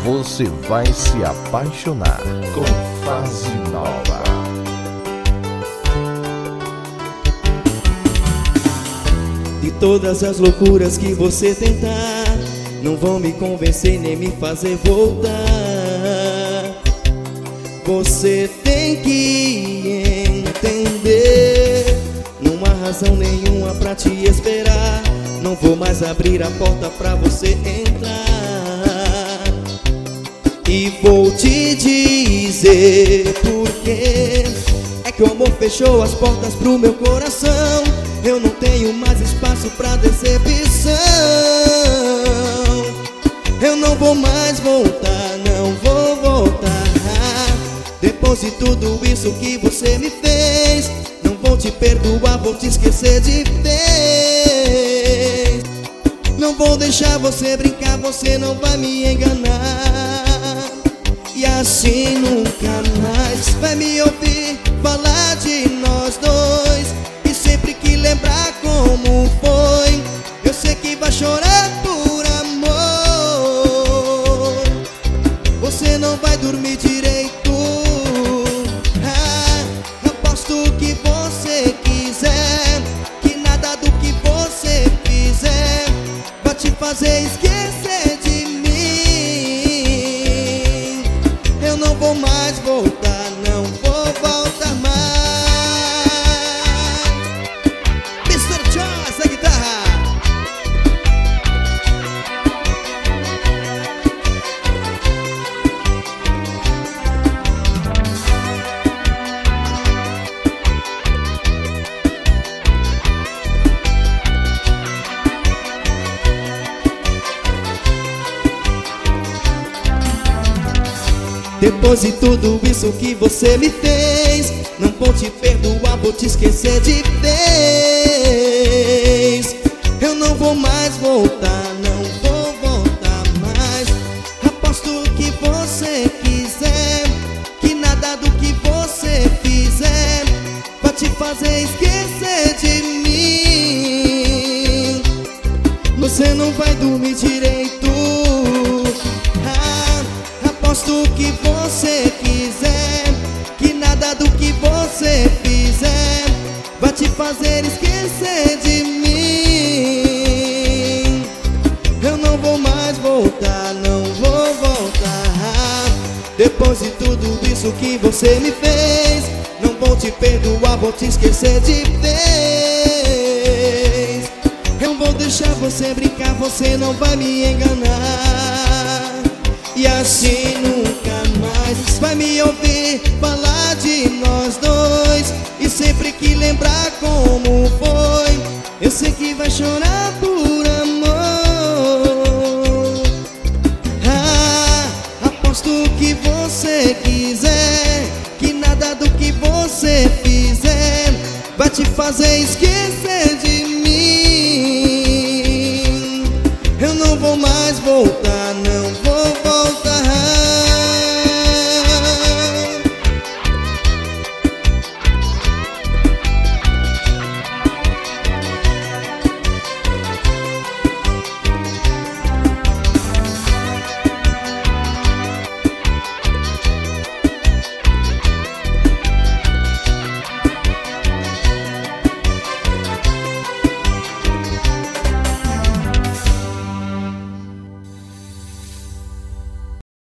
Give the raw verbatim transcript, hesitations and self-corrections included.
você vai se apaixonar com Fase Nova. De todas as loucuras que você tentar, não vão me convencer nem me fazer voltar. Você tem que entender, não há razão nenhuma pra te esperar. Não vou mais abrir a porta pra você entrar. E vou te dizer porquê. É que o amor fechou as portas pro meu coração. Eu não tenho mais espaço pra decepção. Eu não vou mais voltar, não vou voltar. Depois de tudo isso que você me fez, não vou te perdoar, vou te esquecer de vez. Não vou deixar você brincar, você não vai me enganar. E assim nunca mais vai me ouvir falar de nós dois. E sempre que lembrar como foi, eu sei que vai chorar por amor. Você não vai dormir direito. Ah, aposto que você quiser, que nada do que você fizer vai te fazer esquecer de mim. Eu não vou mais voltar, não vou voltar mais. mister Jones, a guitarra. Depois de tudo isso que você me fez, não vou te perdoar, vou te esquecer de vez. Eu não vou mais voltar, não vou voltar mais. Aposto que você quiser, que nada do que você fizer vai te fazer esquecer de mim. Você não vai dormir direito. Ah, aposto que você quiser, que nada do que você fizer vai te fazer esquecer de mim. Eu não vou mais voltar, não vou voltar. Depois de tudo isso que você me fez, não vou te perdoar, vou te esquecer de vez. Eu vou deixar você brincar, você não vai me enganar. E assim nunca mais vai me ouvir falar de nós dois. E sempre que lembrar como foi, eu sei que vai chorar por amor. Ah, aposto que você quiser, que nada do que você fizer vai te fazer esquecer